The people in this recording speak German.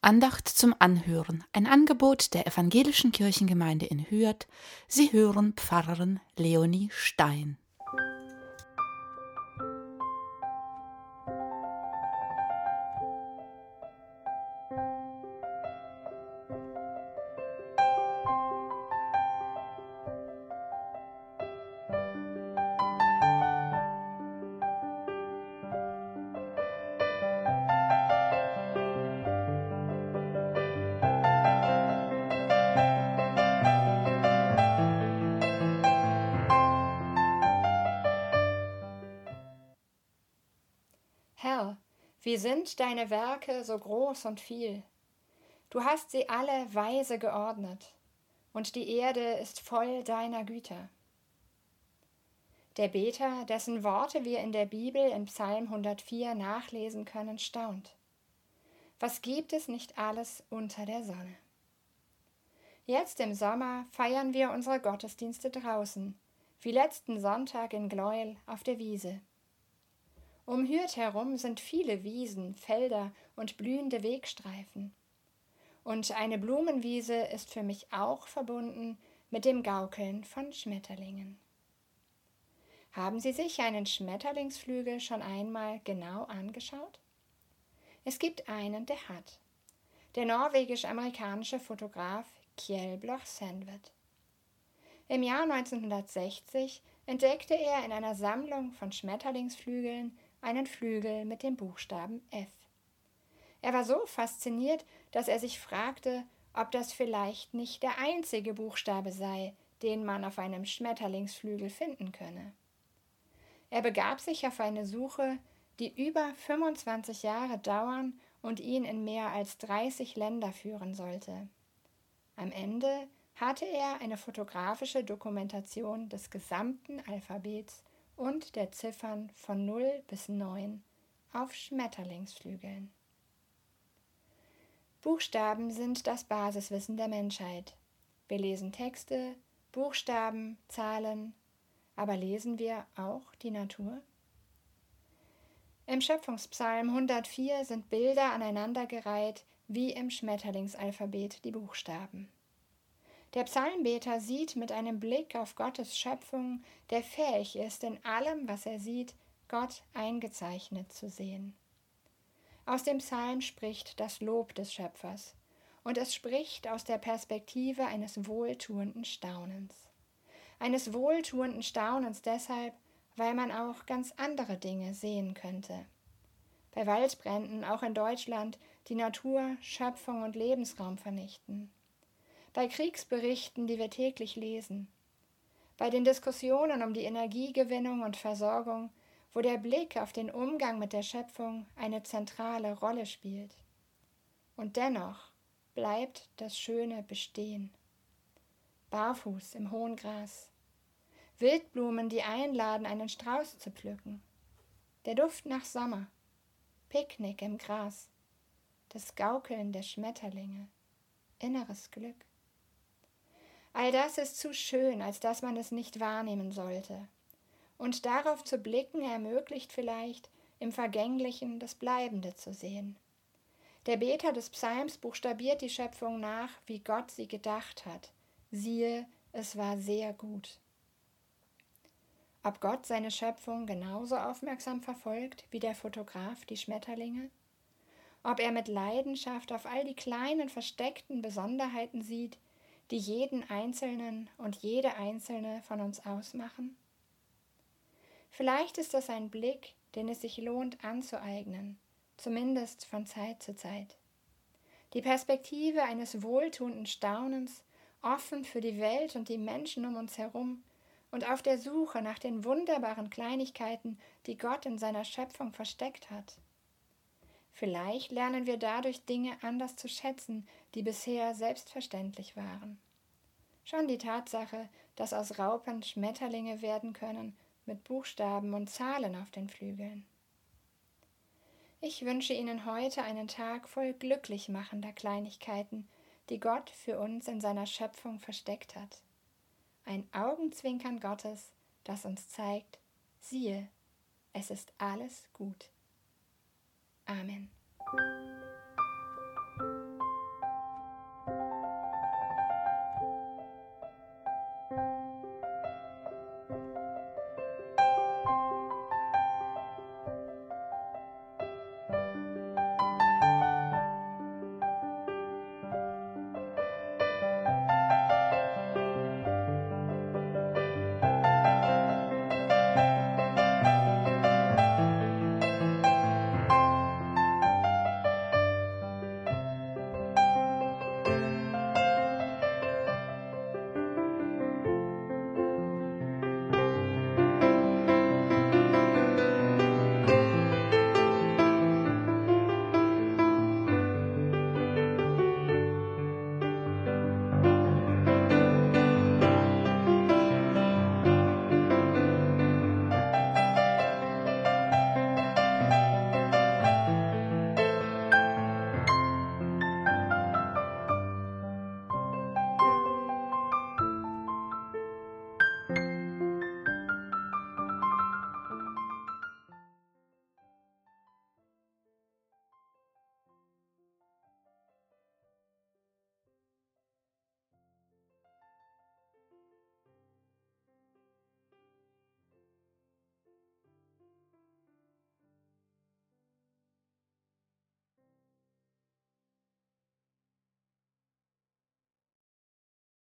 Andacht zum Anhören, ein Angebot der Evangelischen Kirchengemeinde in Hürth. Sie hören Pfarrerin Leonie Stein. Herr, wie sind deine Werke so groß und viel? Du hast sie alle weise geordnet, und die Erde ist voll deiner Güter. Der Beter, dessen Worte wir in der Bibel in Psalm 104 nachlesen können, staunt. Was gibt es nicht alles unter der Sonne? Jetzt im Sommer feiern wir unsere Gottesdienste draußen, wie letzten Sonntag in Gleuel auf der Wiese. Um Hürth herum sind viele Wiesen, Felder und blühende Wegstreifen. Und eine Blumenwiese ist für mich auch verbunden mit dem Gaukeln von Schmetterlingen. Haben Sie sich einen Schmetterlingsflügel schon einmal genau angeschaut? Es gibt einen, der hat. Der norwegisch-amerikanische Fotograf Kjell Bloch-Sandvedt. Im Jahr 1960 entdeckte er in einer Sammlung von Schmetterlingsflügeln einen Flügel mit dem Buchstaben F. Er war so fasziniert, dass er sich fragte, ob das vielleicht nicht der einzige Buchstabe sei, den man auf einem Schmetterlingsflügel finden könne. Er begab sich auf eine Suche, die über 25 Jahre dauern und ihn in mehr als 30 Länder führen sollte. Am Ende hatte er eine fotografische Dokumentation des gesamten Alphabets und der Ziffern von 0 bis 9 auf Schmetterlingsflügeln. Buchstaben sind das Basiswissen der Menschheit. Wir lesen Texte, Buchstaben, Zahlen, aber lesen wir auch die Natur? Im Schöpfungspsalm 104 sind Bilder aneinandergereiht, wie im Schmetterlingsalphabet die Buchstaben. Der Psalmbeter sieht mit einem Blick auf Gottes Schöpfung, der fähig ist, in allem, was er sieht, Gott eingezeichnet zu sehen. Aus dem Psalm spricht das Lob des Schöpfers, und es spricht aus der Perspektive eines wohltuenden Staunens. Eines wohltuenden Staunens deshalb, weil man auch ganz andere Dinge sehen könnte. Bei Waldbränden, auch in Deutschland, die Natur, Schöpfung und Lebensraum vernichten. Bei Kriegsberichten, die wir täglich lesen. Bei den Diskussionen um die Energiegewinnung und Versorgung, wo der Blick auf den Umgang mit der Schöpfung eine zentrale Rolle spielt. Und dennoch bleibt das Schöne bestehen. Barfuß im hohen Gras. Wildblumen, die einladen, einen Strauß zu pflücken. Der Duft nach Sommer. Picknick im Gras. Das Gaukeln der Schmetterlinge. Inneres Glück. All das ist zu schön, als dass man es nicht wahrnehmen sollte. Und darauf zu blicken ermöglicht vielleicht, im Vergänglichen das Bleibende zu sehen. Der Beter des Psalms buchstabiert die Schöpfung nach, wie Gott sie gedacht hat. Siehe, es war sehr gut. Ob Gott seine Schöpfung genauso aufmerksam verfolgt wie der Fotograf die Schmetterlinge? Ob er mit Leidenschaft auf all die kleinen versteckten Besonderheiten sieht, die jeden Einzelnen und jede Einzelne von uns ausmachen? Vielleicht ist das ein Blick, den es sich lohnt anzueignen, zumindest von Zeit zu Zeit. Die Perspektive eines wohltuenden Staunens, offen für die Welt und die Menschen um uns herum und auf der Suche nach den wunderbaren Kleinigkeiten, die Gott in seiner Schöpfung versteckt hat. Vielleicht lernen wir dadurch Dinge anders zu schätzen, die bisher selbstverständlich waren. Schon die Tatsache, dass aus Raupen Schmetterlinge werden können, mit Buchstaben und Zahlen auf den Flügeln. Ich wünsche Ihnen heute einen Tag voll glücklich machender Kleinigkeiten, die Gott für uns in seiner Schöpfung versteckt hat. Ein Augenzwinkern Gottes, das uns zeigt, siehe, es ist alles gut. Amen.